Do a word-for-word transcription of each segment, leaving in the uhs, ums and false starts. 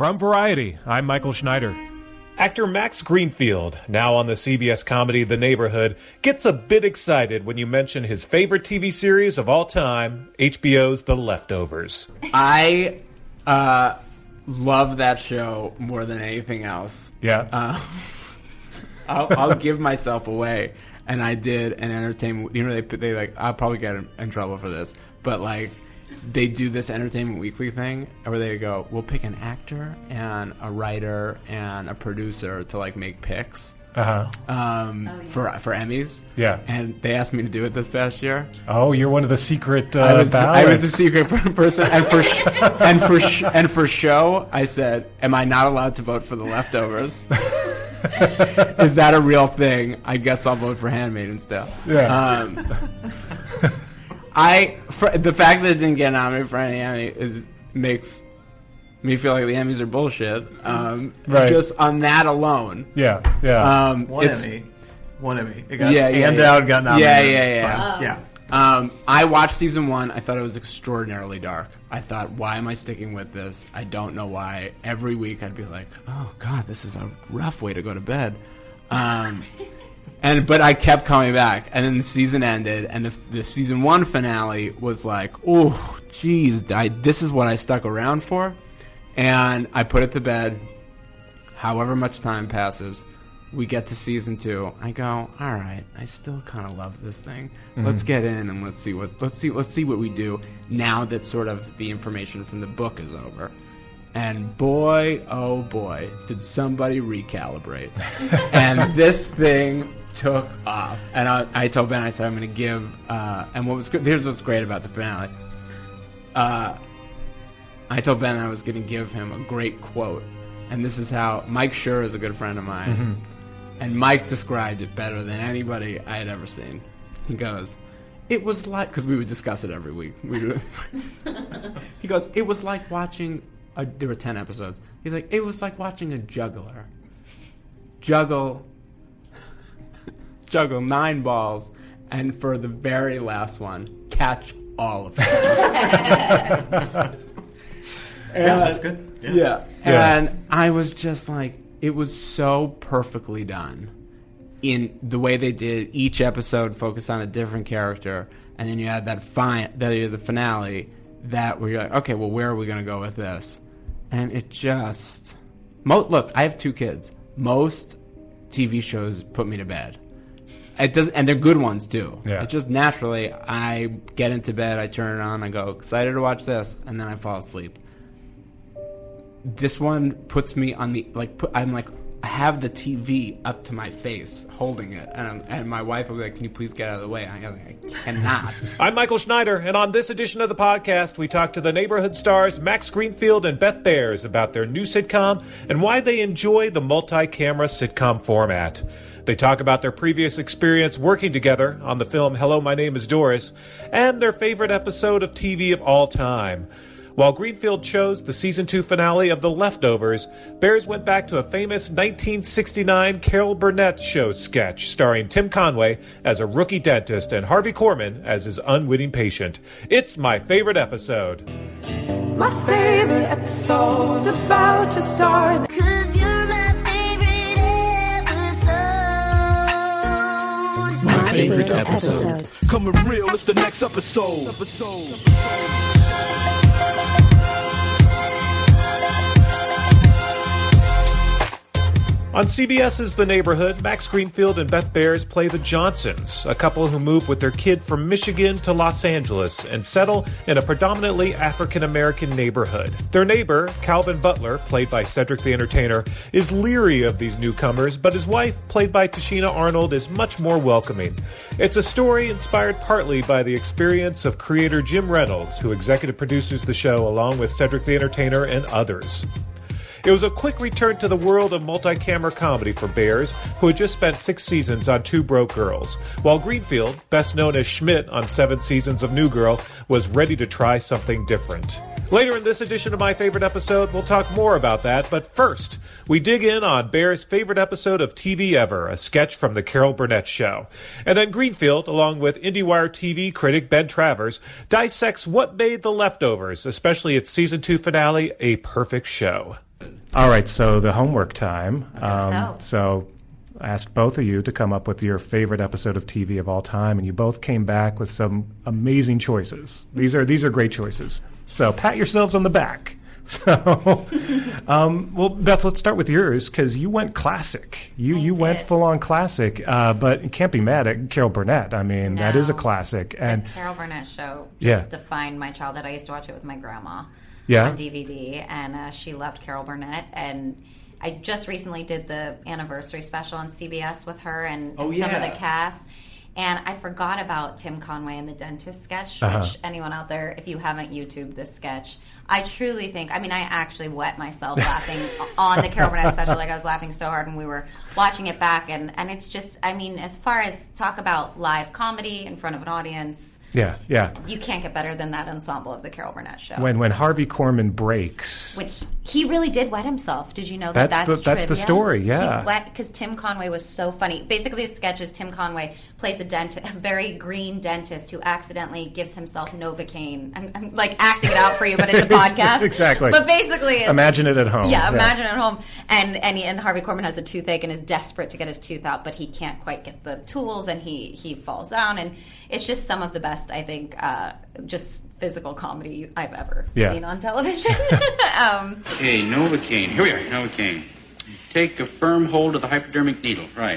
From Variety, I'm Michael Schneider. Actor Max Greenfield, now on the C B S comedy The Neighborhood, gets a bit excited when you mention his favorite T V series of all time, H B O's The Leftovers. I uh, love that show more than anything else. Yeah. Uh, I'll, I'll give myself away. And I did an entertainment, you know, they they like, I'll probably get in, in trouble for this, but like, they do this Entertainment Weekly thing where they go, we'll pick an actor and a writer and a producer to like make picks uh-huh. um, oh, yeah. for for Emmys. Yeah. And they asked me to do it this past year. Oh, you're one of the secret uh, I was ballots. I was the secret person, and for sh- and for sh- and for show, I said, am I not allowed to vote for The Leftovers? Is that a real thing? I guess I'll vote for Handmaid's Tale. Yeah. Um, I for, the fact that it didn't get nominated for any Emmy is makes me feel like the Emmys are bullshit. Um, right. Just on that alone. Yeah. Yeah. Um, One Emmy. One Emmy. It got yeah, yeah, handed yeah. out, got nominated. Yeah, yeah, yeah. But, yeah. Um, I watched season one. I thought it was extraordinarily dark. I thought, why am I sticking with this? I don't know why. Every week I'd be like, oh, God, this is a rough way to go to bed. Um, and But I kept coming back. And then the season ended, and the, the season one finale was like, oh, geez, I, this is what I stuck around for. And I put it to bed. However much time passes, we get to season two. I go, all right, I still kind of love this thing. Mm-hmm. Let's get in and let's see what let's see let's see what we do now that sort of the information from the book is over. And boy, oh boy, did somebody recalibrate. And this thing took off. And I, I told Ben, I said, I'm going to give. Uh, and what was good? Here's what's great about the finale. Uh, I told Ben I was going to give him a great quote. And this is how Mike Schur is a good friend of mine. Mm-hmm. And Mike described it better than anybody I had ever seen. He goes, it was like, because we would discuss it every week. We would, he goes, it was like watching, a, there were ten episodes. He's like, it was like watching a juggler juggle, juggle nine balls, and for the very last one, catch all of them. Yeah, that's good. Yeah. Yeah. Yeah. And I was just like, it was so perfectly done in the way they did each episode focused on a different character, and then you had that fine that the finale that where you're like, okay, well, where are we going to go with this? And it just mo- look, I have two kids. Most T V shows put me to bed. It does, and they're good ones too. Yeah. It's just naturally I get into bed, I turn it on, I go excited to watch this, and then I fall asleep. This one puts me on the like. Put, I'm like, I have the T V up to my face, holding it, and I'm, and my wife will be like, "Can you please get out of the way?" I, I cannot. I'm Michael Schneider, and on this edition of the podcast, we talk to the Neighborhood stars Max Greenfield and Beth Behrs about their new sitcom and why they enjoy the multi-camera sitcom format. They talk about their previous experience working together on the film Hello, My Name is Doris, and their favorite episode of T V of all time. While Greenfield chose the season two finale of The Leftovers, Behrs went back to a famous nineteen sixty-nine Carol Burnett show sketch starring Tim Conway as a rookie dentist and Harvey Korman as his unwitting patient. It's my favorite episode. My favorite episode's about to start. Cause you're my favorite episode. My favorite episode. Coming real, it's the next episode. episode. On CBS's The Neighborhood, Max Greenfield and Beth Behrs play the Johnsons, a couple who move with their kid from Michigan to Los Angeles and settle in a predominantly African-American neighborhood. Their neighbor, Calvin Butler, played by Cedric the Entertainer, is leery of these newcomers, but his wife, played by Tashina Arnold, is much more welcoming. It's a story inspired partly by the experience of creator Jim Reynolds, who executive produces the show along with Cedric the Entertainer and others. It was a quick return to the world of multi-camera comedy for Behrs, who had just spent six seasons on Two Broke Girls, while Greenfield, best known as Schmidt on seven seasons of New Girl, was ready to try something different. Later in this edition of My Favorite Episode, we'll talk more about that, but first, we dig in on Behrs' favorite episode of T V ever, a sketch from the Carol Burnett Show. And then Greenfield, along with IndieWire T V critic Ben Travers, dissects what made The Leftovers, especially its season two finale, a perfect show. All right, so the homework time. Um, Oh. So I asked both of you to come up with your favorite episode of T V of all time, and you both came back with some amazing choices. These are these are great choices. So pat yourselves on the back. So, um, well, Beth, let's start with yours because you went classic. You I you went did. full on classic, uh, but you can't be mad at Carol Burnett. I mean, that is a No. classic. And the Carol Burnett show just Yeah. defined my childhood. I used to watch it with my grandma Yeah. on D V D, and uh, she loved Carol Burnett. And I just recently did the anniversary special on C B S with her and, Oh, and some of yeah. the cast. And I forgot about Tim Conway and the dentist sketch, Uh-huh. which anyone out there, if you haven't YouTubed this sketch, I truly think, I mean, I actually wet myself laughing on the Carol Burnett special. Like, I was laughing so hard when we were watching it back. And, and it's just, I mean, as far as talk about live comedy in front of an audience, yeah, yeah. you can't get better than that ensemble of the Carol Burnett show. When when Harvey Korman breaks, When he, he really did wet himself. Did you know that? That's the- That's, that's the trivia? story, yeah. He wet because Tim Conway was so funny. Basically, the sketch is Tim Conway plays a dentist, a very green dentist who accidentally gives himself Novocaine. I'm, I'm like acting it out for you, but it's a podcast. Exactly. But basically, it's, imagine it at home. yeah, imagine at home. And and, he, and Harvey Korman has a toothache and is desperate to get his tooth out, but he can't quite get the tools, and he he falls down. And it's just some of the best, I think, uh, just physical comedy I've ever Yeah. seen on television. um, Okay, Novocaine. Here we are, Novocaine. Take a firm hold of the hypodermic needle. Right.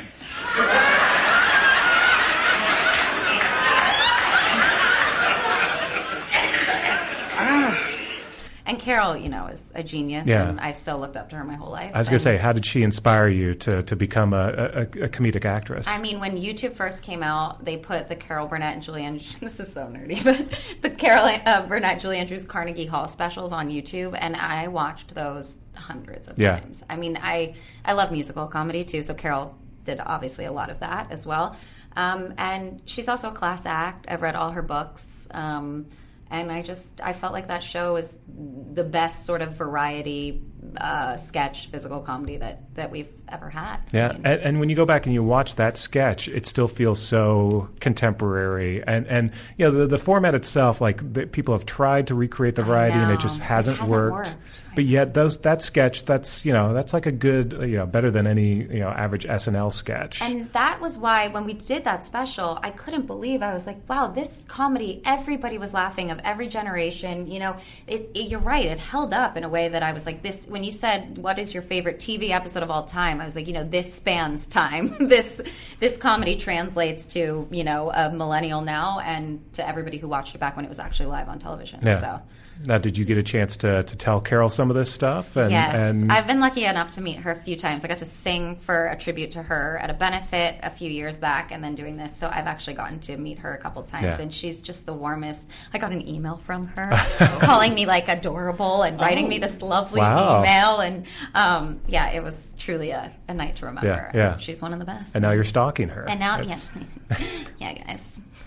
and Carol, you know, is a genius, Yeah. and I've so looked up to her my whole life. I was going to And- say, how did she inspire you to, to become a, a, a comedic actress? I mean, when YouTube first came out, they put the Carol Burnett and Julie Andrews, this is so nerdy, but the Carol uh, Burnett, Julie Andrews Carnegie Hall specials on YouTube, and I watched those hundreds of Yeah. times. I mean, I, I love musical comedy too, so Carol did obviously a lot of that as well. Um, and she's also a class act. I've read all her books. Um, and I just, I felt like that show is the best sort of variety uh, sketch physical comedy that, that we've ever had. Yeah, I mean, and, and when you go back and you watch that sketch, it still feels so contemporary. And, and you know, the, the format itself, like the, people have tried to recreate the variety, and it just know. It hasn't, hasn't worked. worked. But yet, those that sketch, that's you know, that's like a good, you know, better than any you know average S N L sketch. And that was why when we did that special, I couldn't believe. I was like, wow, this comedy, everybody was laughing of every generation. You know, it, it, you're right. It held up in a way that I was like, this, when you said, what is your favorite T V episode of all time? I was like, you know, this spans time. this this comedy translates to, you know, a millennial now and to everybody who watched it back when it was actually live on television. yeah. So. Now, did you get a chance to, to tell Carol some of this stuff? And, yes, and I've been lucky enough to meet her a few times. I got to sing for a tribute to her at a benefit a few years back, and then doing this. So I've actually gotten to meet her a couple times, Yeah. and she's just the warmest. I got an email from her calling me like adorable and writing me this lovely Wow. email, and um, yeah, it was truly a, a night to remember. Yeah, yeah. She's one of the best. and now you're stalking her. And now, That's- yeah, yeah, guys.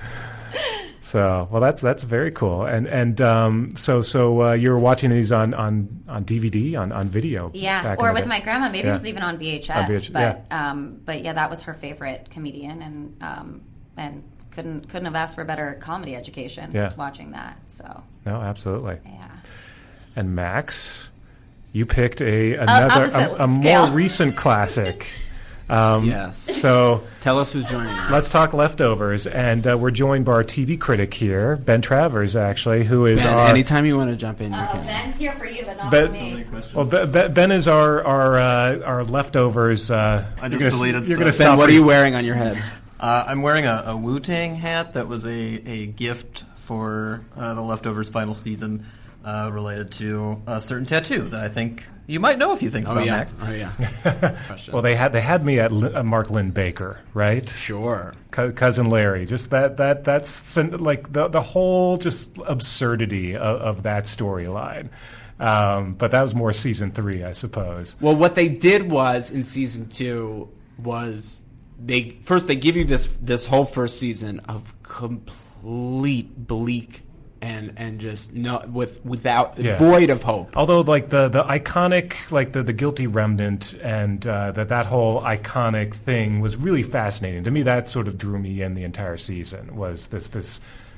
So, well, that's that's very cool. And and um, so so uh, you were watching these on, on, on D V D, on, on video. Yeah, back in or the with day. my grandma. Maybe Yeah. it was even on V H S. On V H S, but um, but yeah, that was her favorite comedian, and um, and couldn't couldn't have asked for a better comedy education. Yeah. Watching that, so No, absolutely. yeah. And Max, you picked a another opposite a, a more scale. recent classic. Um, Yes. So Tell us who's joining us. let's talk Leftovers, and uh, we're joined by our T V critic here, Ben Travers, actually, who is Ben, our. anytime you want to jump in, you Oh, can. Ben's here for you, but not Ben- for me. Well, Be- Be- Ben is our our uh, our Leftovers. Uh, I you're just gonna, deleted You're going to stuff. stop. Ben, what are you wearing on your head? Uh, I'm wearing a, a Wu-Tang hat that was a, a gift for uh, the Leftovers final season uh, related to a certain tattoo that I think you might know a few things Oh about, yeah. Max. Oh yeah. Question. Well, they had they had me at Lin- uh, Mark Lynn Baker, right? Sure. Co- cousin Larry. Just that that that's sen- like the the whole just absurdity of, of that storyline. Um, but that was more season three, I suppose. Well, what they did was in season two was they first they give you this this whole first season of complete bleak and and just no with without Yeah. void of hope. Although, like the, the iconic, like the, the guilty remnant, and uh, that that whole iconic thing was really fascinating to me. That sort of drew me in the entire season. Was this this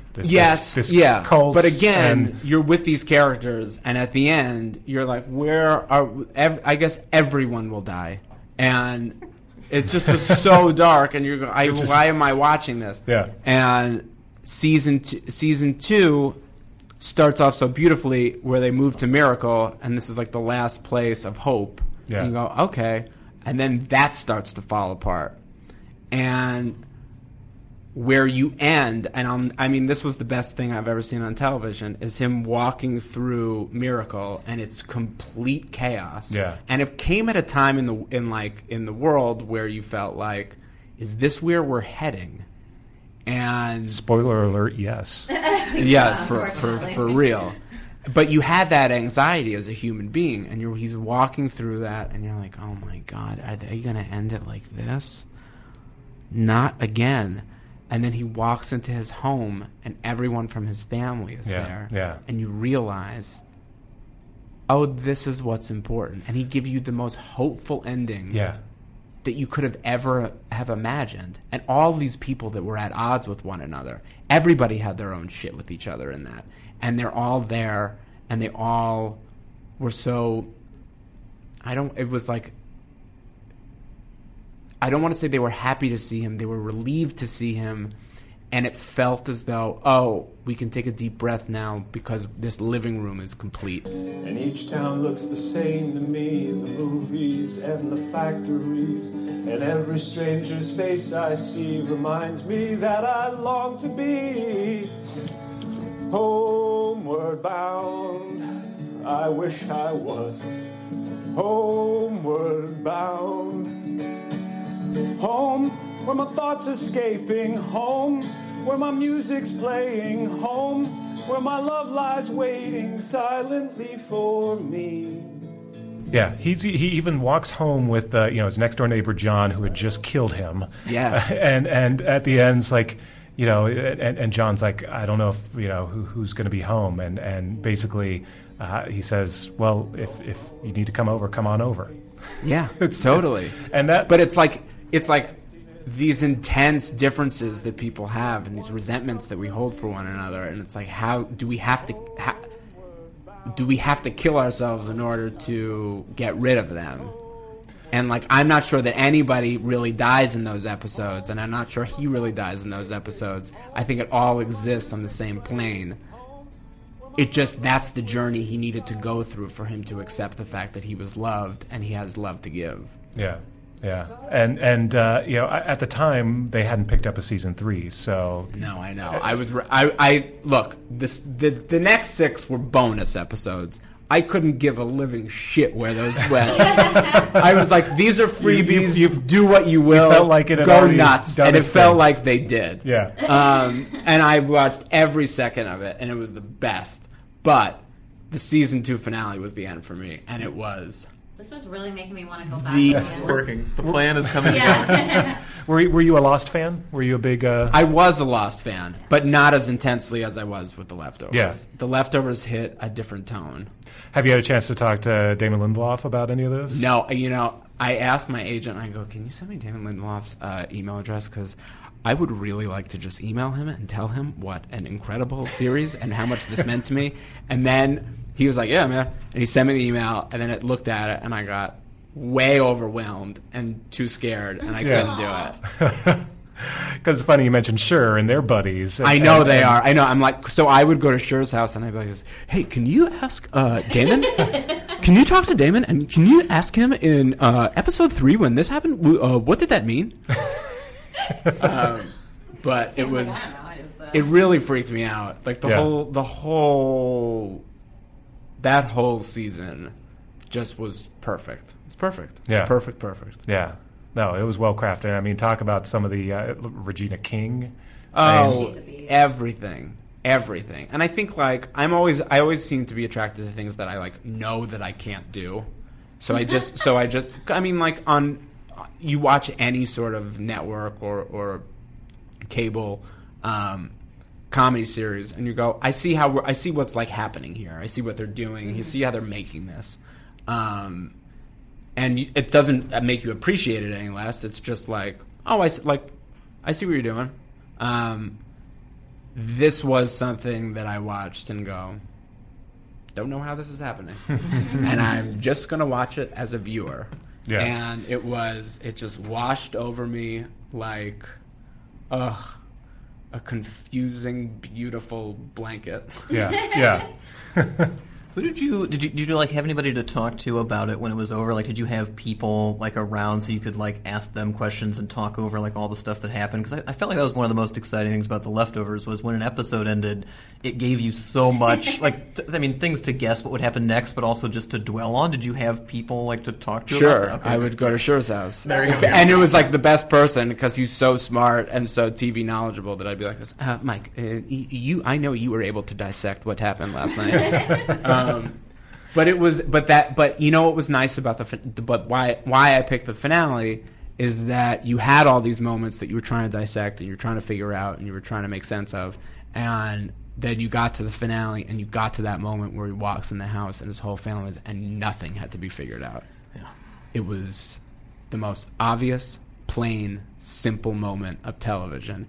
This, Yes, this yeah. cults But again, and- you're with these characters, and at the end, you're like, where are... Ev- I guess everyone will die. And it just was so dark, and you're going, I, just- why am I watching this? Yeah. And season two, season two starts off so beautifully where they move to Miracle, and this is like the last place of hope. Yeah. And you go, okay. And then that starts to fall apart. And... where you end, and I'm, I mean, this was the best thing I've ever seen on television, is him walking through Miracle, and it's complete chaos. Yeah. And it came at a time in the in like in the world where you felt like, is this where we're heading? And spoiler alert, yes. yeah, for, for unfortunately. for real. But you had that anxiety as a human being, and you're he's walking through that, and you're like, oh my God, are they going to end it like this? Not again. And then he walks into his home, and everyone from his family is Yeah, there. yeah. And you realize, oh, this is what's important. And he gives you the most hopeful ending Yeah. that you could have ever have imagined. And all these people that were at odds with one another, everybody had their own shit with each other in that. And they're all there, and they all were so... I don't... It was like... I don't want to say they were happy to see him. They were relieved to see him. And it felt as though, oh, we can take a deep breath now because this living room is complete. And each town looks the same to me, the movies and the factories. And every stranger's face I see reminds me that I long to be homeward bound. I wish I was homeward bound. Home, where my thoughts escaping. Home, where my music's playing. Home, where my love lies waiting silently for me. Yeah, he's, he even walks home with uh, you know his next door neighbor John, who had just killed him. Yes. and and at the end, it's like, you know, and, and John's like, I don't know if you know who, who's going to be home, and and basically uh, he says, well, if if you need to come over, come on over. Yeah, It's- totally. it's- and that, But it's like it's like these intense differences that people have and these resentments that we hold for one another, and it's like, how do we have to how, do we have to kill ourselves in order to get rid of them? And like, I'm not sure that anybody really dies in those episodes, and I'm not sure he really dies in those episodes. I think it all exists on the same plane. It just, that's the journey he needed to go through for him to accept the fact that he was loved and he has love to give. yeah, yeah, and and uh, you know, at the time they hadn't picked up a season three, so No, I know. I was. Re- I. I look. This. The. The next six were bonus episodes. I couldn't give a living shit where those went. I was like, these are freebies. You- you- do what you will. you felt like it had go already nuts, done and it its felt thing. like they did. yeah. Um, and I watched every second of it, and it was the best. But the season two finale was the end for me, and it was. This is really making me want to go back. The- again. It's working. The plan is coming Yeah. Were you, were you a Lost fan? Were you a big? Uh... I was a Lost fan, but not as intensely as I was with The Leftovers. Yeah. The Leftovers hit a different tone. Have you had a chance to talk to Damon Lindelof about any of this? No, you know, I asked my agent, I go, can you send me Damon Lindelof's uh, email address? Because I would really like to just email him and tell him what an incredible series and how much this meant to me. And then he was like, yeah, man. And he sent me the email, and then I looked at it, and I got way overwhelmed and too scared, and I Yeah. couldn't do it. Because it's funny you mentioned Sure and their buddies. And, I know and- they and- are. I know. I'm like, so I would go to Sher's house, and I'd be like, hey, can you ask uh, Damon? Can you talk to Damon? And can you ask him in uh, episode three when this happened? w- Uh, what did that mean? um, but it It was, I don't know, it was, uh, it really freaked me out. Like the Yeah. whole, the whole, that whole season just was perfect. It's perfect. Yeah. It's perfect, perfect. Yeah. No, it was well crafted. I mean, talk about some of the uh, Regina King. Oh, She's a beast. everything, everything. And I think like I'm always, I always seem to be attracted to things that I like know that I can't do. So I just, so I just, I mean, like on, you watch any sort of network or or cable um, comedy series, and you go, I see how we're, I see what's like happening here. I see what they're doing. You see how they're making this. Um, And you, it doesn't make you appreciate it any less. It's just like, oh, I s- like, I see what you're doing. Um, this was something that I watched and go, don't know how this is happening. And I'm just going to watch it as a viewer. Yeah. And it was, it just washed over me like, ugh, a confusing, beautiful blanket. Yeah, yeah. Who did you did you did you like have anybody to talk to about it when it was over? Like, did you have people like around so you could like ask them questions and talk over like all the stuff that happened? Because I, I felt like that was one of the most exciting things about The Leftovers was when an episode ended, it gave you so much like t- I mean things to guess what would happen next, but also just to dwell on. Did you have people like to talk to? Sure, about it? Okay. I would go to Shure's house. There you go. And it was like the best person because he's so smart and so T V knowledgeable that I'd be like, this, uh, Mike, uh, you, I know you were able to dissect what happened last night. um, But it was, but that, but you know what was nice about the, but why why I picked the finale is that you had all these moments that you were trying to dissect and you were trying to figure out and you were trying to make sense of, and then you got to the finale and you got to that moment where he walks in the house and his whole family is, and nothing had to be figured out. Yeah. It was the most obvious, plain, simple moment of television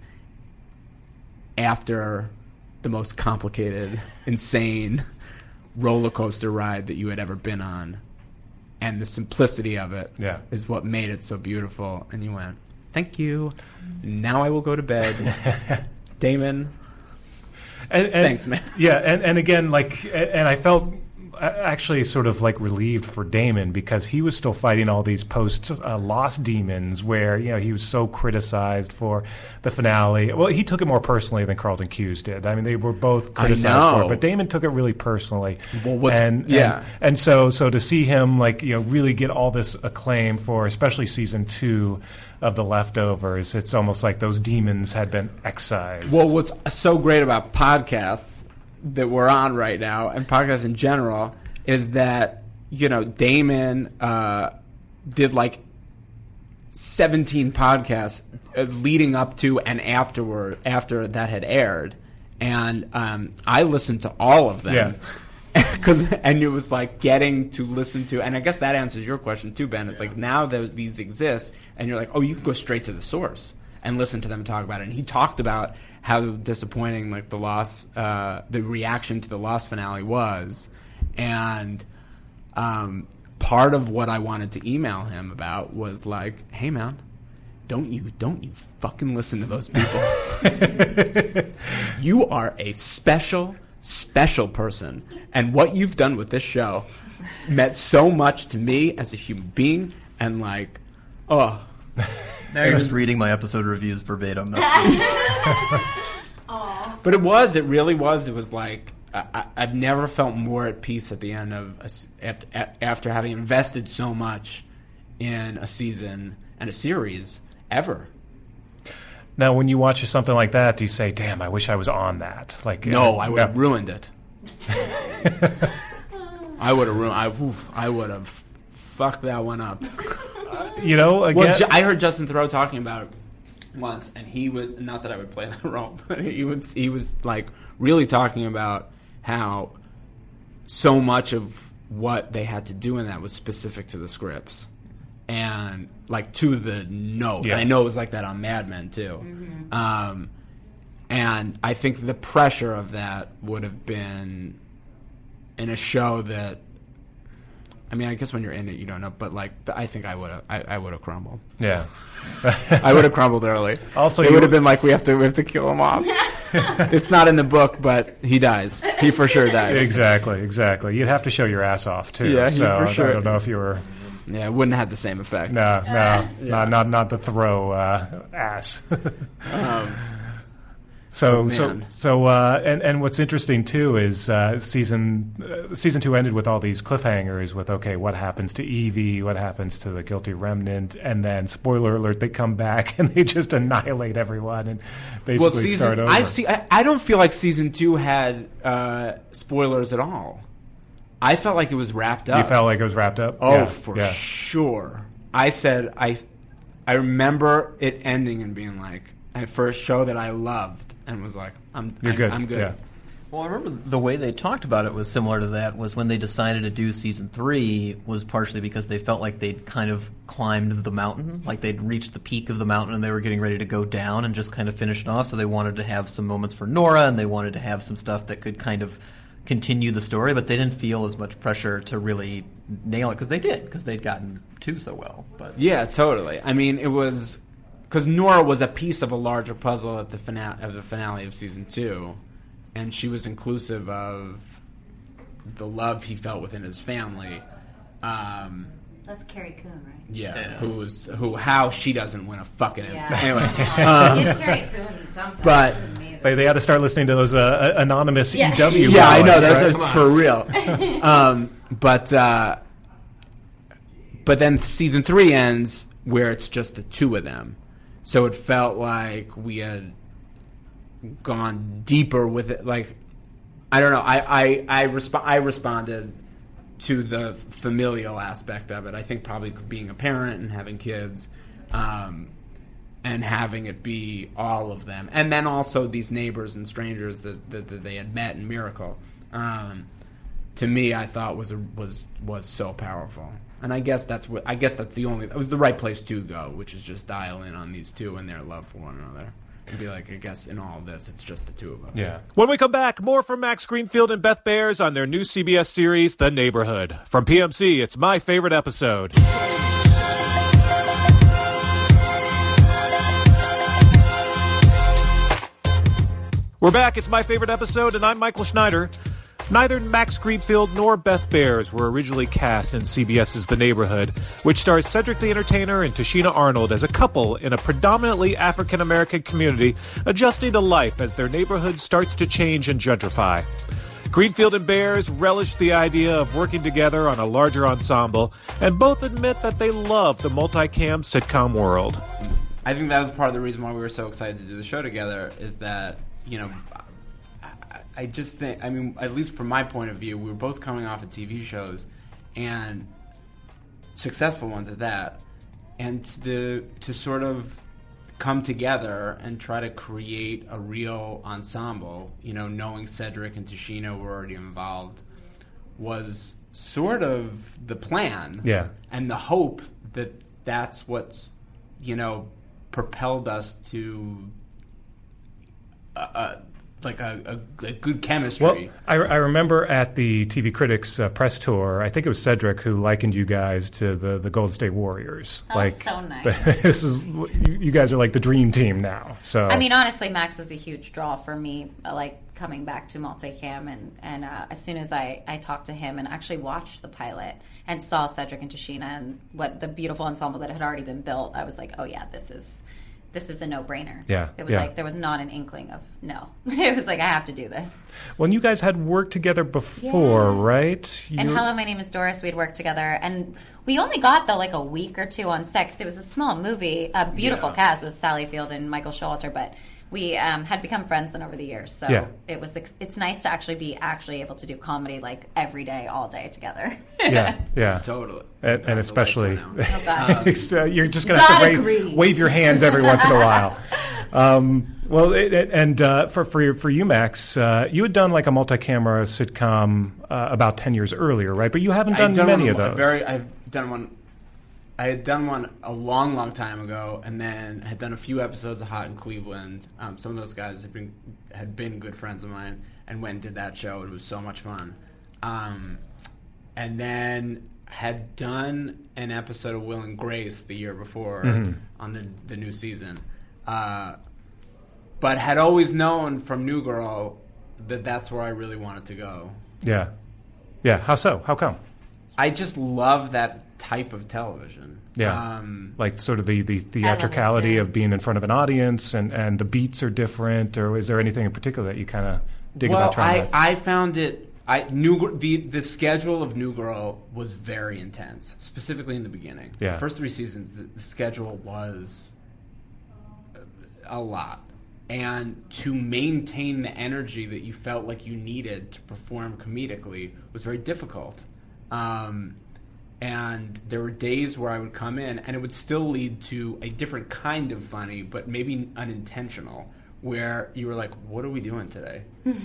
after the most complicated, insane roller coaster ride that you had ever been on, and the simplicity of it Yeah. is what made it so beautiful. And you went, thank you, now I will go to bed. Damon, And, and, thanks, man. Yeah, and, and again, like, and I felt actually sort of like relieved for Damon because he was still fighting all these post uh, Lost demons where, you know, he was so criticized for the finale. Well, he took it more personally than Carlton Cuse did. I mean, they were both criticized for it, but Damon took it really personally. Well, what's, and, yeah. And, and so, so to see him, like, you know, really get all this acclaim for especially season two of The Leftovers, it's almost like those demons had been excised. Well, what's so great about podcasts that we're on right now, and podcasts in general, is that, you know, Damon uh, did like seventeen podcasts uh, leading up to and afterward, after that had aired, and um, I listened to all of them. Yeah. Cause, and it was like getting to listen to, and I guess that answers your question too, Ben. It's like now that these exist, and you're like, oh, you can go straight to the source and listen to them talk about it. And he talked about how disappointing like the Lost, uh, the reaction to the Lost finale was, and um, part of what I wanted to email him about was like, hey man, don't you don't you fucking listen to those people. You are a special. special person, and what you've done with this show meant so much to me as a human being, and like, oh, now you're just reading my episode reviews verbatim. That's but it was, it really was, it was like I, I, I've never felt more at peace at the end of a, after, after having invested so much in a season and a series ever. Now, when you watch something like that, do you say, "Damn, I wish I was on that"? Like, No, uh, I would have no. ruined it. I would have ruined. I, oof, I would have fucked that one up. You know, again, Well, Ju- I heard Justin Theroux talking about it once, and he would, not that I would play that role, but he was he was like really talking about how so much of what they had to do in that was specific to the scripts. And like to the note. Yeah. And I know it was like that on Mad Men too. Mm-hmm. Um, and I think the pressure of that would have been in a show that, I mean, I guess when you're in it, you don't know. But like, I think I would have, I, I would have crumbled. yeah. I would have crumbled early. Also, it you would have were- been like, we have to, we have to kill him off. It's not in the book, but he dies. He for sure dies. Exactly, exactly. You'd have to show your ass off too. Yeah, he so for sure- I don't know if you were. Yeah, it wouldn't have the same effect. No, no, not not not the throw uh, ass. Um, so oh, so man. so uh, and and what's interesting too is uh, season uh, season two ended with all these cliffhangers with okay, what happens to Evie, what happens to the guilty remnant, and then spoiler alert, they come back and they just annihilate everyone and basically well, season, start over. I see. I, I don't feel like season two had uh, spoilers at all. I felt like it was wrapped up. You felt like it was wrapped up? Oh, Yeah, for yeah. sure. I said I. I remember it ending and being like, for a show that I loved, and was like, I'm, You're I, good. I'm good. Yeah. Well, I remember the way they talked about it was similar to that, was when they decided to do season three was partially because they felt like they'd kind of climbed the mountain, like they'd reached the peak of the mountain and they were getting ready to go down and just kind of finish it off, so they wanted to have some moments for Nora and they wanted to have some stuff that could kind of continue the story, but they didn't feel as much pressure to really nail it, because they did, because they'd gotten two so well. But Yeah, totally. I mean, it was... Because Nora was a piece of a larger puzzle at the finale, of the finale of season two, and she was inclusive of the love he felt within his family. Um, That's Carrie Coon, right? yeah, Yeah. who was who? How she doesn't win a fucking M- Yeah. anyway. Uh, um, it's Carrie Coon sometimes. but- It's amazing. They, they had to start listening to those uh, anonymous Yeah. E W. yeah, I know ballads, that's right? for real. um, but uh, but then season three ends where it's just the two of them, so it felt like we had gone deeper with it. Like, I don't know. I I I, resp- I responded to the familial aspect of it. I think probably being a parent and having kids, um, and having it be all of them, and then also these neighbors and strangers that, that, that they had met in Miracle. Um, to me, I thought was a, was was so powerful, and I guess that's what I guess that's the only it was the right place to go, which is just dial in on these two and their love for one another. And be like, I guess in all of this, it's just the two of us. Yeah. When we come back, more from Max Greenfield and Beth Bears on their new C B S series, The Neighborhood. From P M C, it's my favorite episode. We're back. It's my favorite episode, and I'm Michael Schneider. Neither Max Greenfield nor Beth Bears were originally cast in CBS's The Neighborhood, which stars Cedric the Entertainer and Tashina Arnold as a couple in a predominantly African-American community adjusting to life as their neighborhood starts to change and gentrify. Greenfield and Bears relish the idea of working together on a larger ensemble, and both admit that they love the multicam sitcom world. I think that was part of the reason why we were so excited to do the show together, is that, you know, I just think, I mean, at least from my point of view, we were both coming off of T V shows, and successful ones at that, and to to sort of come together and try to create a real ensemble, you know, knowing Cedric and Tashina were already involved, was sort of the plan. Yeah. And the hope that that's what, you know, propelled us to uh, uh like a, a, a good chemistry. Well, I, I remember at the T V Critics uh, press tour, I think it was Cedric who likened you guys to the, the Golden State Warriors. That like, was so nice. This is you, you guys are like the dream team now. So I mean, honestly, Max was a huge draw for me, uh, like coming back to multicam, and and uh, as soon as I, I talked to him and actually watched the pilot and saw Cedric and Tashina and what the beautiful ensemble that had already been built, I was like, oh yeah, this is this is a no-brainer. Yeah, it was yeah. like there was not an inkling of no. It was like I have to do this. Well, you guys had worked together before, Yeah. right? And You- Hello, My Name is Doris. We'd worked together, and we only got though like a week or two on set 'cause it was a small movie. A beautiful Yeah. cast with Sally Field and Michael Showalter, but we um, had become friends then over the years. So Yeah. it was ex- it's nice to actually be actually able to do comedy like every day, all day together. yeah, yeah, Totally. and, and especially Oh, God. It's, uh, you're just going to have Gotta to wave, agree. wave your hands every once in a while. Um, well, it, it, and uh, for for you, for you, Max, uh, you had done like a multi-camera sitcom uh, about ten years earlier, right? But you haven't done, I've done many one, of those. a Very, I've done one. I had done one a long, long time ago, and then had done a few episodes of Hot in Cleveland. Um, some of those guys had been had been good friends of mine, and went and did that show. It was so much fun. Um, and then had done an episode of Will and Grace the year before Mhm. on the the new season, uh, but had always known from New Girl that that's where I really wanted to go. Yeah, yeah. How so? How come? I just love that type of television. Yeah, Um, like sort of the, the I love it theatricality too. of being in front of an audience, and, and the beats are different. Or is there anything in particular that you kind of dig well, about trying I, to? I found it. I New Gr- the the schedule of New Girl was very intense, specifically in the beginning. Yeah. The first three seasons, the, the schedule was a lot, and to maintain the energy that you felt like you needed to perform comedically was very difficult. Um, and there were days where I would come in, and it would still lead to a different kind of funny, but maybe unintentional, where you were like, what are we doing today?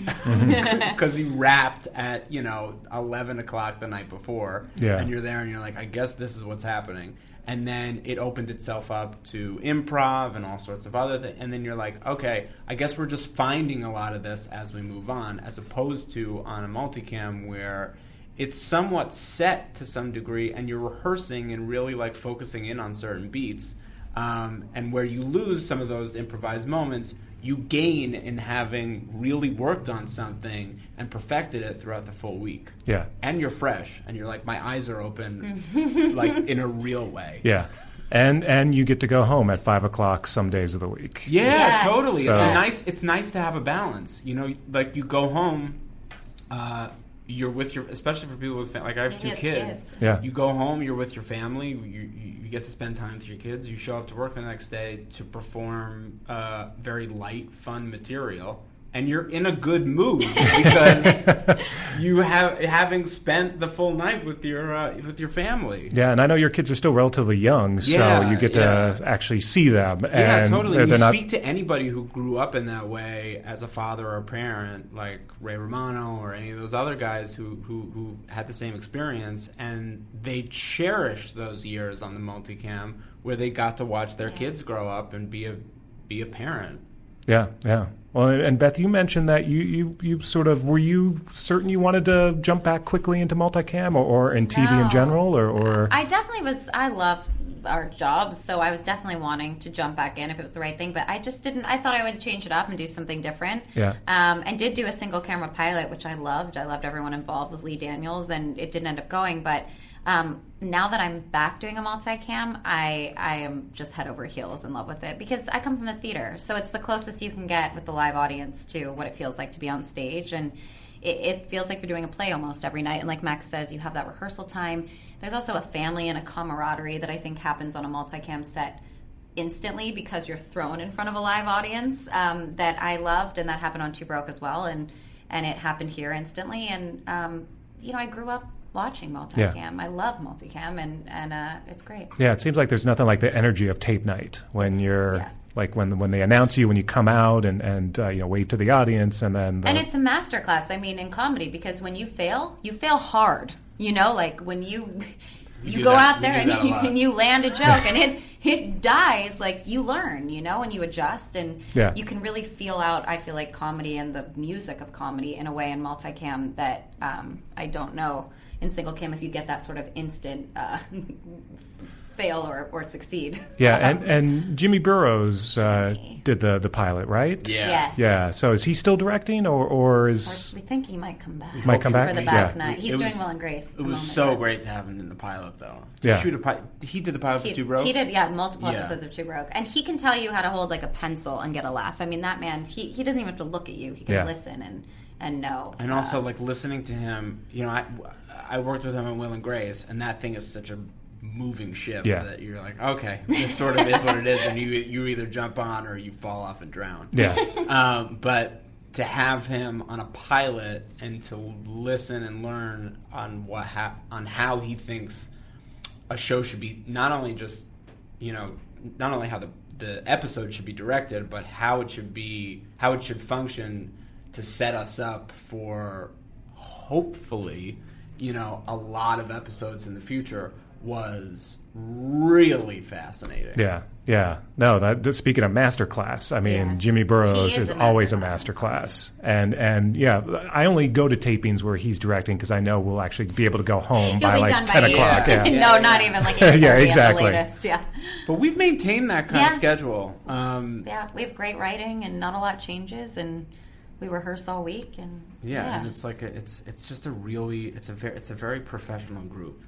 Because he wrapped at, you know, eleven o'clock the night before. Yeah. And you're there and you're like, I guess this is what's happening. And then it opened itself up to improv and all sorts of other things. And then you're like, okay, I guess we're just finding a lot of this as we move on, as opposed to on a multicam where it's somewhat set to some degree and you're rehearsing and really like focusing in on certain beats. Um, and where you lose some of those improvised moments, you gain in having really worked on something and perfected it throughout the full week. Yeah. And you're fresh, and you're like, my eyes are open, like in a real way. Yeah. And and you get to go home at five o'clock some days of the week. Yeah, Yes. totally. So- It's a nice. It's nice to have a balance. You know, like you go home. Uh, you're with your, especially for people with fam- like I have Yeah, two he has kids. kids. Yeah. You go home, you're with your family. You, you you get to spend time with your kids. You show up to work the next day to perform uh, very light, fun material, and you're in a good mood because you have having spent the full night with your uh, with your family. Yeah, and I know your kids are still relatively young, so Yeah, you get to yeah. actually see them. Yeah, and totally. they're You not- speak to anybody who grew up in that way as a father or a parent, like Ray Romano or any of those other guys who, who, who had the same experience, and they cherished those years on the multicam where they got to watch their kids grow up and be a be a parent. Yeah, yeah. Well, and Beth, you mentioned that you, you, you sort of, were you certain you wanted to jump back quickly into multicam or, or in T V in No. general? or, or I definitely was. I love our jobs, so I was definitely wanting to jump back in if it was the right thing. But I just didn't. I thought I would change it up and do something different. Yeah. Um, and did do a single camera pilot, which I loved. I loved everyone involved with Lee Daniels, and it didn't end up going. But um, now that I'm back doing a multicam, I I am just head over heels in love with it because I come from the theater, so it's the closest you can get with the live audience to what it feels like to be on stage, and it, it feels like you're doing a play almost every night. And like Max says, you have that rehearsal time. There's also a family and a camaraderie that I think happens on a multicam set instantly because you're thrown in front of a live audience um, that I loved, and that happened on Two Broke as well, and and it happened here instantly. And um, you know, I grew up watching multicam. Yeah. I love multicam, and and uh, it's great. yeah, it seems like there's nothing like the energy of tape night when It's- you're, yeah. like when when they announce you, when you come out and, and uh, you know, wave to the audience and then... The, And it's a master class, I mean, in comedy, because when you fail, you fail hard. You know, like when you you do go that- out we there do and that a you, lot. and you land a joke and it it dies, like you learn, you know, and you adjust, and Yeah. you can really feel out, I feel like, comedy and the music of comedy in a way in multicam that um, I don't know in single cam if you get that sort of instant uh, fail or, or succeed. yeah, and, and Jimmy Burrows uh, Jimmy. did the, the pilot, right? Yeah. Yes. Yeah, so is he still directing or, or is... We think he might come back. Might come back? for the back Yeah. night. He's It doing was- Will and Grace. at It the was moment, so but- great to have him in the pilot, though. To Yeah. shoot a pi- he did the pilot He, for Two Broke. he did, yeah, multiple Yeah. episodes of Two Broke, and he can tell you how to hold like a pencil and get a laugh. I mean, that man, he, he doesn't even have to look at you; he can Yeah. listen and and know. And also, Uh, like, listening to him, you know, I, I worked with him on Will and Grace, and that thing is such a moving ship Yeah. that you're like, okay, this sort of is what it is, and you you either jump on or you fall off and drown. Yeah. Um, but to have him on a pilot and to listen and learn on what ha- on how he thinks a show should be, not only just, you know, not only how the the episode should be directed, but how it should be, how it should function to set us up for hopefully, you know, a lot of episodes in the future was really fascinating. Yeah, yeah. No, that, that speaking of masterclass, I mean, Yeah. Jimmy Burrows He is, is a always a masterclass. masterclass. And, and yeah, I only go to tapings where he's directing because I know we'll actually be able to go home You'll by be like done by ten eight. o'clock. Yeah. Yeah. no, not even like eight Yeah, thirty exactly. at the latest. Yeah, But we've maintained that kind Yeah. of schedule. Um, yeah. We have great writing, and not a lot changes, and we rehearse all week, and yeah, yeah. and it's like a, it's it's just a really it's a very it's a very professional group.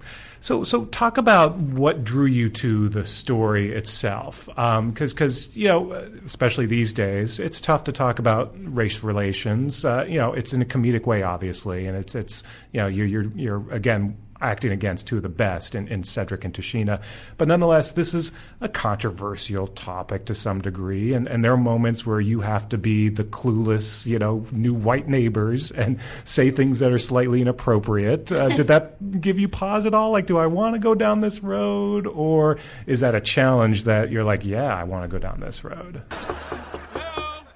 So, so talk about what drew you to the story itself, because, because you know, especially these days, it's tough to talk about race relations. Uh, you know, it's in a comedic way, obviously, and it's, it's, you know, you're, you're, you're again acting against two of the best in, in Cedric and Tashina, but nonetheless, this is a controversial topic to some degree, and, and there are moments where you have to be the clueless, you know, new white neighbors and say things that are slightly inappropriate. Uh, did that give you pause at all? Like, do I want to go down this road, or is that a challenge that you're like, yeah, I want to go down this road?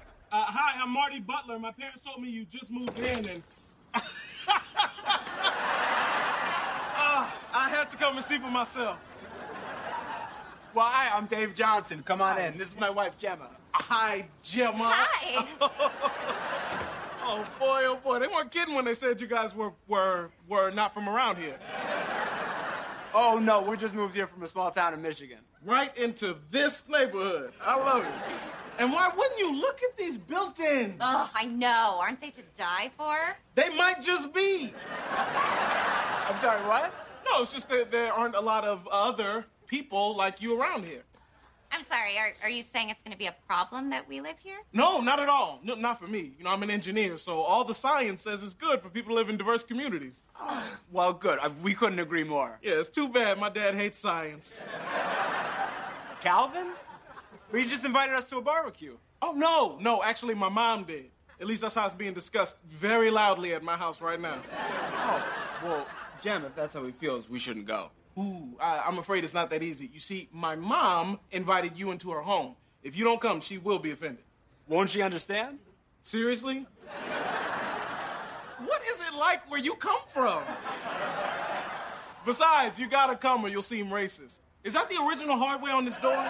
Harry Butler. My parents told me you just moved in, and uh, I had to come and see for myself. Well, hi, I'm Dave Johnson. Come on in. This is my wife, Gemma. Hi, Gemma. Hi. Oh boy, oh boy, they weren't kidding when they said you guys were were were not from around here. Oh, no, we just moved here from a small town in Michigan. Right into this neighborhood. I love it. And why wouldn't you look at these built-ins? Oh, I know. Aren't they to die for? They might just be. I'm sorry, what? No, it's just that there aren't a lot of other people like you around here. I'm sorry. Are, are you saying it's going to be a problem that we live here? No, not at all. No, not for me. You know, I'm an engineer, so all the science says it's good for people to live in diverse communities. Oh, well, good. I, we couldn't agree more. Yeah, it's too bad my dad hates science. Calvin? Well, you just invited us to a barbecue. Oh, no. No, actually, my mom did. At least that's how it's being discussed very loudly at my house right now. Oh, well, Jem, if that's how he feels, we shouldn't go. Ooh, I, I'm afraid it's not that easy. You see, my mom invited you into her home. If you don't come, she will be offended. Won't she understand? Seriously? What is it like where you come from? Besides, you gotta come or you'll seem racist. Is that the original hardware on this door?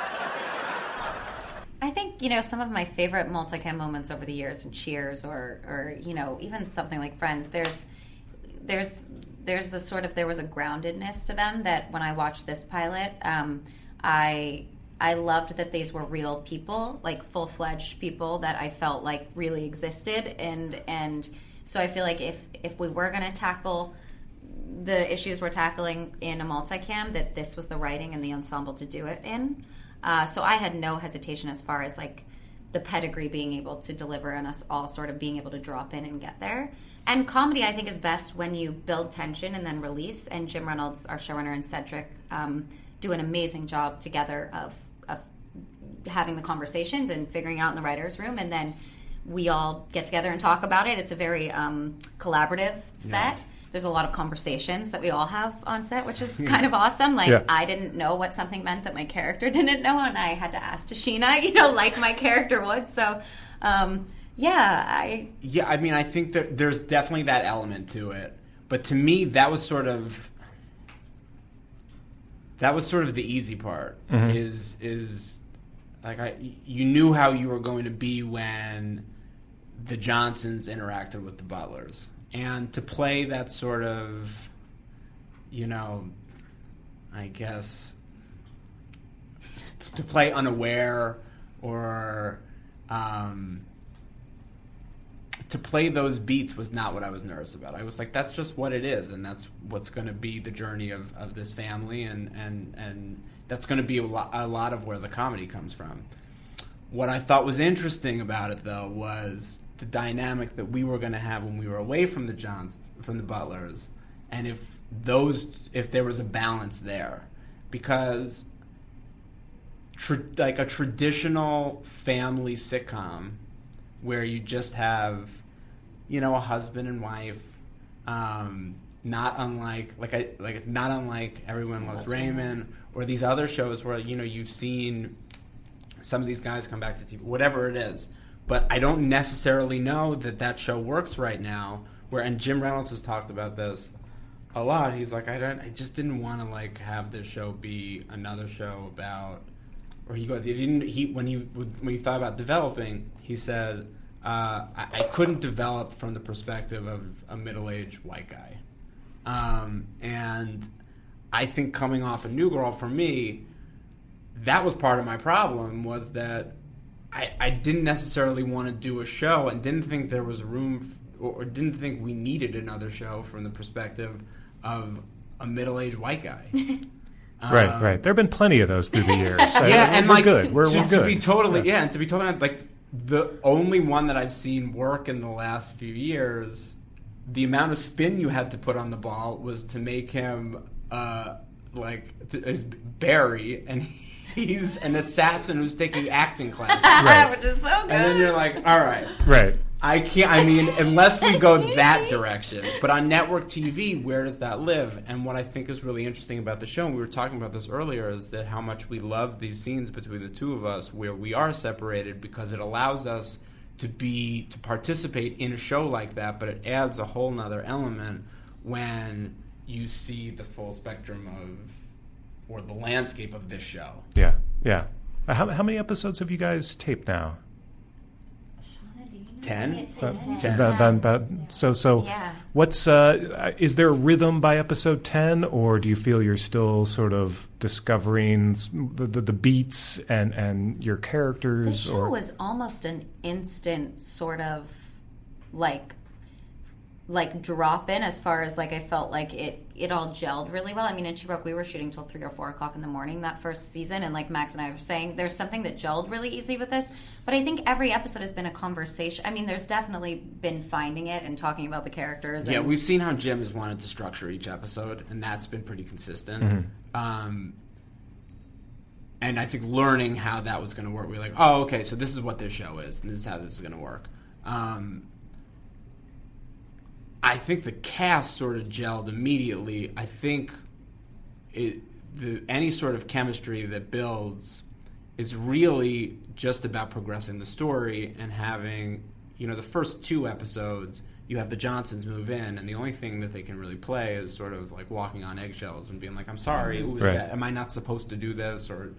I think, you know, some of my favorite multicam moments over the years in Cheers or, or you know, even something like Friends, there's, there's, there's a sort of, there was a groundedness to them that when I watched this pilot, um, I, I loved that these were real people, like full-fledged people that I felt like really existed. And, and so I feel like if, if we were going to tackle the issues we're tackling in a multicam, that this was the writing and the ensemble to do it in. Uh, so I had no hesitation as far as like the pedigree being able to deliver and us all sort of being able to drop in and get there. And comedy, I think, is best when you build tension and then release. And Jim Reynolds, our showrunner, and Cedric um, do an amazing job together of, of having the conversations and figuring out in the writer's room. And then we all get together and talk about it. It's a very um, collaborative set. Yeah. There's a lot of conversations that we all have on set, which is kind of awesome. Like, yeah. I didn't know what something meant that my character didn't know, and I had to ask Tashina, you know, like my character would. So, um, yeah, I... Yeah, I mean, I think that there's definitely that element to it. But to me, that was sort of... That was sort of the easy part, mm-hmm. is, is like, I, you knew how you were going to be when the Johnsons interacted with the Butlers. And to play that sort of, you know, I guess, to play unaware or um, to play those beats was not what I was nervous about. I was like, that's just what it is, and that's what's going to be the journey of, of this family, and, and, and that's going to be a lot, a lot of where the comedy comes from. What I thought was interesting about it, though, was the dynamic that we were going to have when we were away from the Johns, from the Butlers, and if those, if there was a balance there, because tra- like a traditional family sitcom where you just have, you know, a husband and wife, um, not unlike like I like not unlike Everyone Loves Raymond, or these other shows where, you know, you've seen some of these guys come back to T V, whatever it is. But I don't necessarily know that that show works right now. Where and Jim Reynolds has talked about this a lot. He's like, I don't, I just didn't want to like have this show be another show about. Or he goes, he didn't. He when he when he thought about developing, he said, uh, I, I couldn't develop from the perspective of a middle-aged white guy. Um, and I think coming off of New Girl for me, that was part of my problem. Was that I, I didn't necessarily want to do a show and didn't think there was room f- or didn't think we needed another show from the perspective of a middle-aged white guy. um, right, right. There have been plenty of those through the years. So yeah, we're, and we're like, good. We're, to, we're good. To be totally, yeah. yeah, and to be totally honest, like the only one that I've seen work in the last few years, the amount of spin you had to put on the ball was to make him uh, like to, is Barry, and he's an assassin who's taking acting classes, right. Which is so good. And then you're like, all right, right. I can't. I mean, unless we go that direction. But on network T V, where does that live? And what I think is really interesting about the show, and we were talking about this earlier, is that how much we love these scenes between the two of us, where we are separated, because it allows us to be to participate in a show like that, but it adds a whole nother element when you see the full spectrum of or the landscape of this show. Yeah, yeah. Uh, How, how many episodes have you guys taped now? Ten. Uh, Ten. about- about- about- so, so, Yeah. what's uh, is there a rhythm by episode ten, or do you feel you're still sort of discovering the the, the beats and, and your The characters? show or was almost an instant sort of like like drop in as far as like I felt like it it all gelled really well. I mean, in Chibok we were shooting till three or four o'clock in the morning that first season, and like Max and I were saying, there's something that gelled really easily with this. But I think every episode has been a conversation. I mean, there's definitely been finding it and talking about the characters. Yeah, and, we've seen how Jim has wanted to structure each episode, and that's been pretty consistent. Mhm. Um, and I think learning how that was going to work, we were like, oh, okay, so this is what this show is, and this is how this is going to work. Um, I think the cast sort of gelled immediately. I think it, the, any sort of chemistry that builds is really just about progressing the story and having, you know, the first two episodes, you have the Johnsons move in, and the only thing that they can really play is sort of like walking on eggshells and being like, I'm sorry, who is Right. that? Am I not supposed to do this? Or,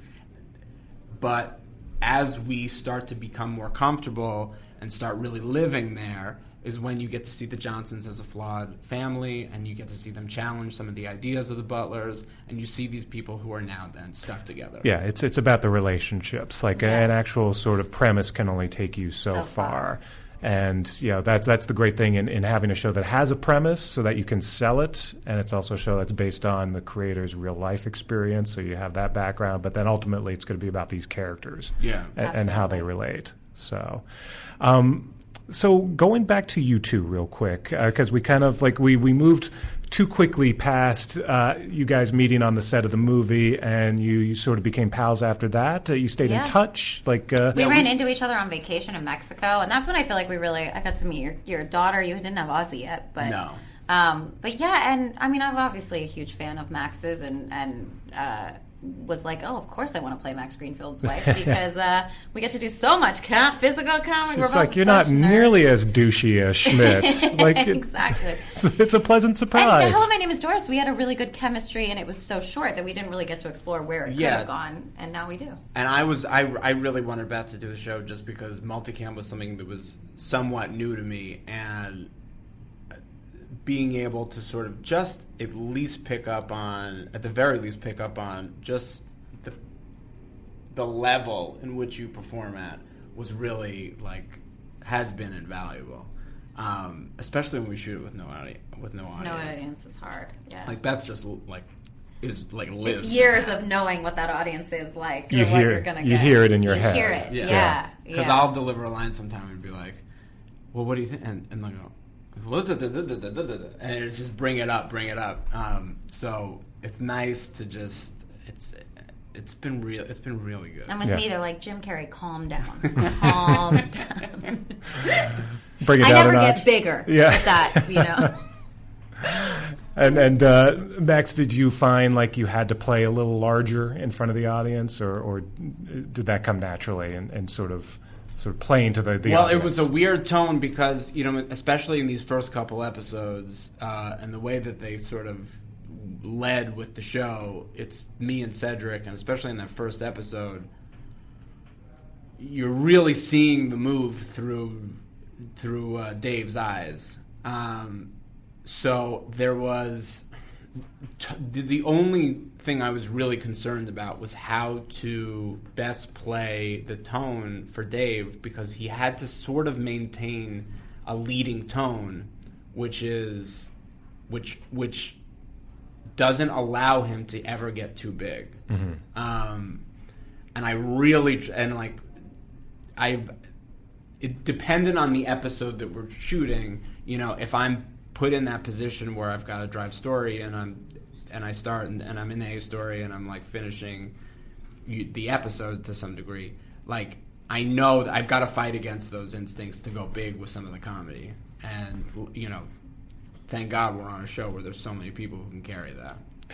but as we start to become more comfortable and start really living there, is when you get to see the Johnsons as a flawed family, and you get to see them challenge some of the ideas of the Butlers, and you see these people who are now then stuck together. yeah, it's it's about the relationships. Like Yeah. an actual sort of premise can only take you so, So far. far. And you know that's that's the great thing in, in having a show that has a premise, so that you can sell it, and it's also a show that's based on the creator's real life experience, so you have that background. But then ultimately, it's going to be about these characters, Yeah. and, and how they Absolutely. relate. So, um, so going back to you two real quick, because we kind of like we we moved too quickly past uh, you guys meeting on the set of the movie, and you, you sort of became pals after that. Uh, you stayed Yeah. in touch, like uh, We ran into each other on vacation in Mexico, and that's when I feel like we really I got to meet your, your daughter. You didn't have Ozzy yet, but No. um, but yeah, and I mean I'm obviously a huge fan of Max's, and and uh, was like, oh, of course I want to play Max Greenfield's wife because uh, we get to do so much com- physical comedy. it's We're like both you're not such nerds. nearly as douchey as Schmidt. Like it- exactly. it's, it's a pleasant And surprise. hello, my name is Doris. We had a really good chemistry, and it was so short that we didn't really get to explore where it could Yeah. have gone, and now we do. And I was I, I really wanted Beth to do the show just because multicam was something that was somewhat new to me, and being able to sort of just at least pick up on, at the very least pick up on just the the level in which you perform at was really like has been invaluable, um, especially when we shoot it with no audience. With no audience, No audience is hard. Yeah. like Beth just like is like lives. It's years of knowing what that audience is like, or You what hear- you're gonna you get. hear it in your you head. hear it, Yeah. yeah, Because yeah. I'll deliver a line sometime and be like, "Well, what do you think?" And, and they'll go, and just bring it up, bring it up. Um, so it's nice to just it's it's been real. It's been really good. And with Yeah. me, they're like, Jim Carrey, calm down, calm down. Bring it I down never a notch. get bigger. Yeah. with that, you know. And and uh, Max, did you find like you had to play a little larger in front of the audience, or, or did that come naturally and, and sort of sort of playing to the, the well, audience? it was a weird tone because, you know, especially in these first couple episodes, uh, and the way that they sort of led with the show, it's me and Cedric, and especially in that first episode, you're really seeing the move through through uh, Dave's eyes. Um, so there was t- the only thing I was really concerned about was how to best play the tone for Dave, because he had to sort of maintain a leading tone, which is which which doesn't allow him to ever get too big. Mm-hmm. Um, and I really and like I it dependent on the episode that we're shooting, you know, if I'm put in that position where I've got to drive story and I'm and I start and, and I'm in the A story and I'm like finishing you, the episode to some degree, like I know that I've got to fight against those instincts to go big with some of the comedy. And you know, thank God we're on a show where there's so many people who can carry that.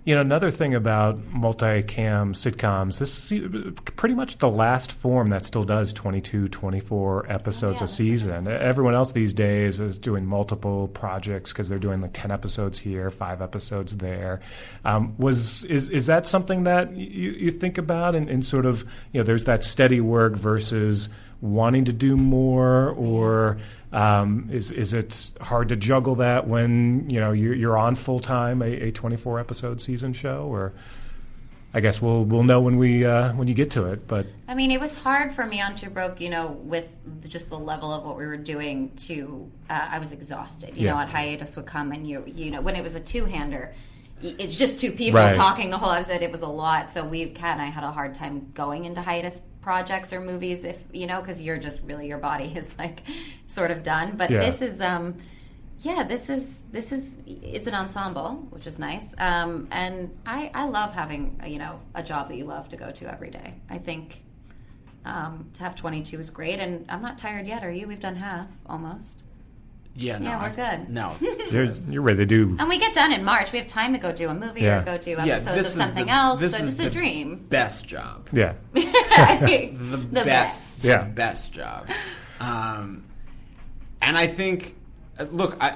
You know, another thing about multicam sitcoms, this is pretty much the last form that still does twenty-two, twenty-four episodes Oh, yeah, a season. Everyone else these days is doing multiple projects because they're doing like ten episodes here, five episodes there. Um, was is is that something that you, you think about and, and sort of, you know, there's that steady work versus wanting to do more, or um, is is it hard to juggle that when, you know, you're, you're on full time a, a twenty-four episode season show? Or I guess we'll we'll know when we uh, when you get to it. But I mean, it was hard for me on Two Broke, you know, with just the level of what we were doing. To uh, I was exhausted. You Yeah. know, at hiatus would come, and you you know when it was a two hander. It's just two people Right. talking the whole episode. It was a lot, so we Kat and I had a hard time going into hiatus projects or movies, if you know, because you're just really your body is like sort of done. But Yeah. this is, um, yeah, this is this is it's an ensemble, which is nice. Um, and I I love having you know a job that you love to go to every day. I think um, to have twenty-two is great, and I'm not tired yet. Are you? We've done half almost. Yeah, no, Yeah, we're I've- good. No, you're, you're ready to do. And we get done in March. We have time to go do a movie Yeah. or go do Yeah, episodes of this is something the- else. this So is just a the dream. best job. Yeah. the, The best, best. Yeah. best job. Um, and I think, uh, look, I,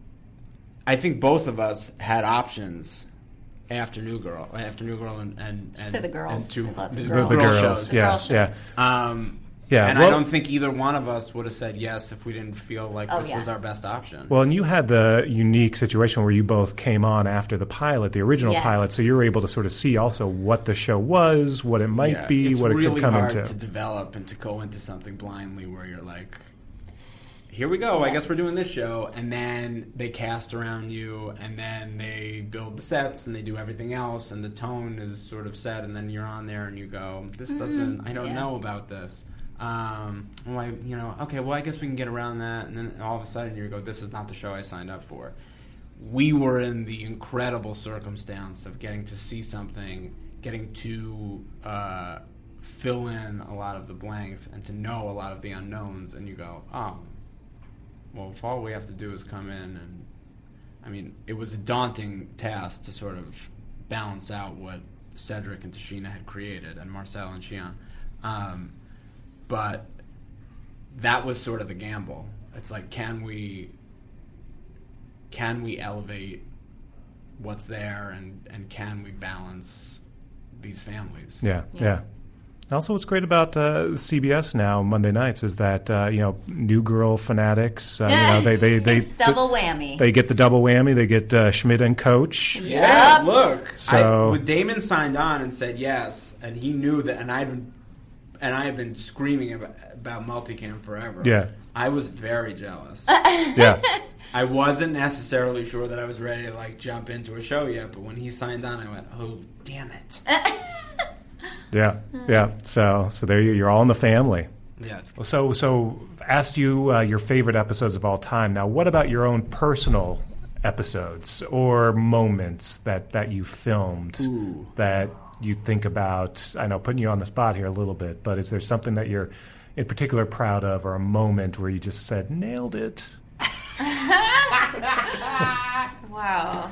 I think both of us had options after New Girl, after New Girl, and and, and said the girls. and two, There's lots of the, girls. The girl girls, shows. yeah, Girl shows. yeah. Um, Yeah, and well- I don't think either one of us would have said yes if we didn't feel like Oh, this yeah. was our best option. Well, and you had the unique situation where you both came on after the pilot, the original Yes. pilot, so you were able to sort of see also what the show was, what it might Yeah, be, it's what it really could come hard into. to develop and to go into something blindly where you're like, here we go, I Yeah. guess we're doing this show, and then they cast around you, and then they build the sets, and they do everything else, and the tone is sort of set, and then you're on there and you go, this doesn't, I don't Yeah. know about this. Um, well, I, you know, okay, well, I guess we can get around that, and then all of a sudden you go, this is not the show I signed up for. We were in the incredible circumstance of getting to see something, getting to uh, fill in a lot of the blanks, and to know a lot of the unknowns, and you go, oh, well, if all we have to do is come in and, I mean, it was a daunting task to sort of balance out what Cedric and Tashina had created, and Marcel and Shion. Um, but that was sort of the gamble. It's like, can we, can we elevate what's there, and, and can we balance these families? Yeah, Yeah. yeah. Also, what's great about uh, C B S now Monday nights is that uh, you know New Girl fanatics. Uh, you know, they they they Double whammy. They get the double whammy. They get uh, Schmidt and Coach. Yeah, look. So- I, when Damon signed on and said yes, and he knew that, and I'd been, and I had been screaming about, about multicam forever. Yeah. I was very jealous. Yeah. I wasn't necessarily sure that I was ready to like jump into a show yet, but when he signed on, I went, "Oh, damn it!" Yeah, yeah. So, so there you, you're all in the family. Yeah. It's Well, So, so asked you uh, your favorite episodes of all time. Now, what about your own personal episodes or moments that, that you filmed Ooh. that you think about? I know, putting you on the spot here a little bit, but is there something that you're in particular proud of, or a moment where you just said, nailed it? Wow.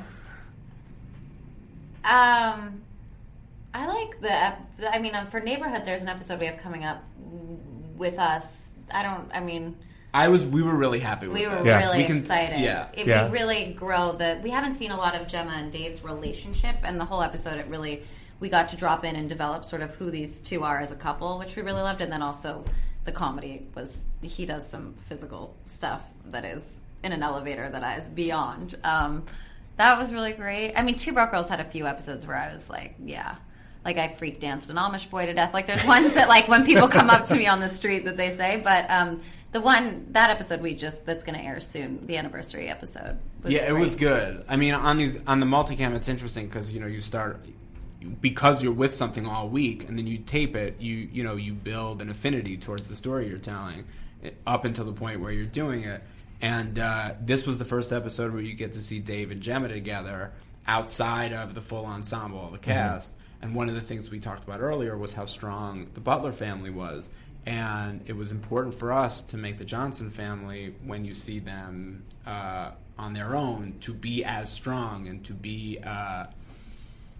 Um, I like the. ep- I mean, um, for Neighborhood, there's an episode we have coming up with us. I don't. I mean, I was. We were really happy with we it. were Yeah. really We can- excited. yeah. It, Yeah. We really grow the. We haven't seen a lot of Gemma and Dave's relationship, and the whole episode, it really we got to drop in and develop sort of who these two are as a couple, which we really loved, and then also the comedy was. He does some physical stuff that is in an elevator that is beyond. Um, that was really great. I mean, Two Broke Girls had a few episodes where I was like, yeah. Like, I freak danced an Amish boy to death. Like, there's ones that, like, when people come up to me on the street that they say. But um, the one, that episode we just, that's going to air soon, the anniversary episode. Was yeah, it great. was good. I mean, on these on the multicam, it's interesting because you know you start because you're with something all week, and then you tape it. You you know you build an affinity towards the story you're telling, up until the point where you're doing it. And uh, this was the first episode where you get to see Dave and Gemma together outside of the full ensemble of the cast. Mm-hmm. And one of the things we talked about earlier was how strong the Butler family was. And it was important for us to make the Johnson family, when you see them uh, on their own, to be as strong and to be uh,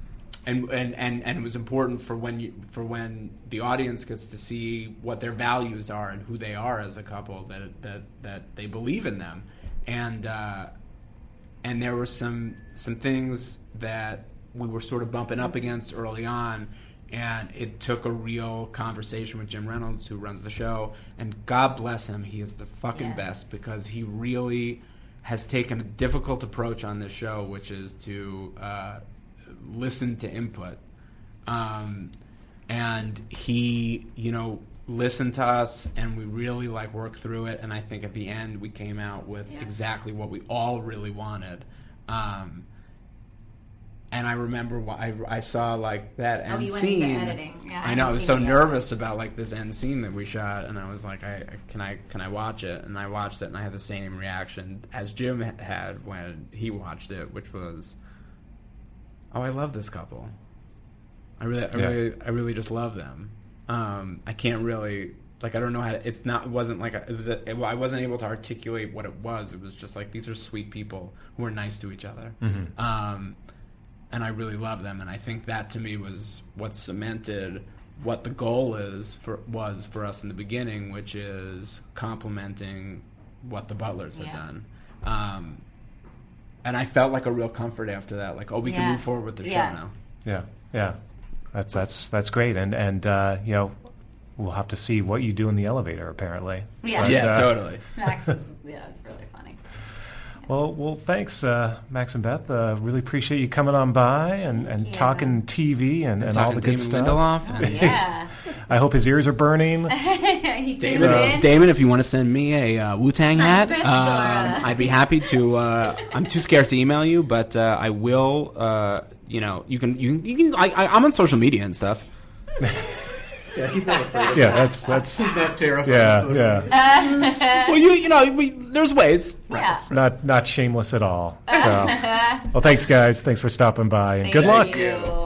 and, and, and, and it was important for when you for when the audience gets to see what their values are and who they are as a couple, that that that they believe in them, and uh, and there were some some things that we were sort of bumping up against early on. And it took a real conversation with Jim Reynolds, who runs the show. And God bless him, he is the fucking Yeah. best, because he really has taken a difficult approach on this show, which is to uh, listen to input. Um, and he, you know, listened to us, and we really like worked through it. And I think at the end we came out with Yeah. exactly what we all really wanted. Um, And I remember wh- I, I saw like that Oh, end you went scene. into editing. Yeah, I I know I haven't was seen so it yet. nervous about like this end scene that we shot, and I was like, I, I can I can I watch it? And I watched it, and I had the same reaction as Jim ha- had when he watched it, which was, oh, I love this couple. I really, I Yeah. really, I really just love them. Um, I can't really. Like, I don't know how to, it's not, it wasn't like, a, it was a, it, I wasn't able to articulate what it was. It was just like, these are sweet people who are nice to each other. Mhm. Um, and I really love them. And I think that to me was what cemented what the goal is for, was for us in the beginning, which is complementing what the Butlers had Yeah. done. Um, and I felt like a real comfort after that. Like, oh, we can Yeah. move forward with the Yeah. show now. Yeah, yeah, that's that's that's great, and and uh, you know, we'll have to see what you do in the elevator. Apparently, Yeah. But, Yeah, uh, totally. Max is, yeah, it's really funny. Well, well, thanks, uh, Max and Beth. Uh, really appreciate you coming on by and, and you. talking T V and, and, all Talking the good Damon stuff. Lindelof. Oh, yeah. I hope his ears are burning. he tunes Damon, in. Damon, if you want to send me a uh, Wu-Tang hat, Script, um, or, uh, I'd be happy to. Uh, I'm too scared to email you, but uh, I will. Uh, you know, you can. You can. You can I, I, I'm on social media and stuff. Yeah, he's not afraid of Yeah, that. that's that's. He's not terrified. Yeah, of yeah. Well, you you know, we, there's ways. Yeah. Not not shameless at all. So, well, thanks, guys. Thanks for stopping by, and good luck. Thank you.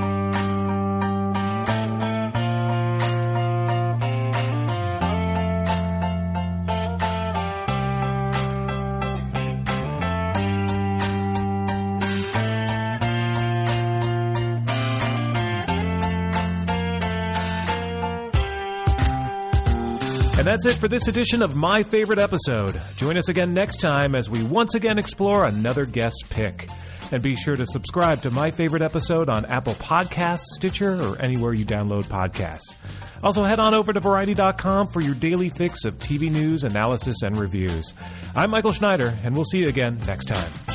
And that's it for this edition of My Favorite Episode. Join us again next time as we once again explore another guest pick. And be sure to subscribe to My Favorite Episode on Apple Podcasts, Stitcher, or anywhere you download podcasts. Also, head on over to Variety dot com for your daily fix of T V news, analysis, and reviews. I'm Michael Schneider, and we'll see you again next time.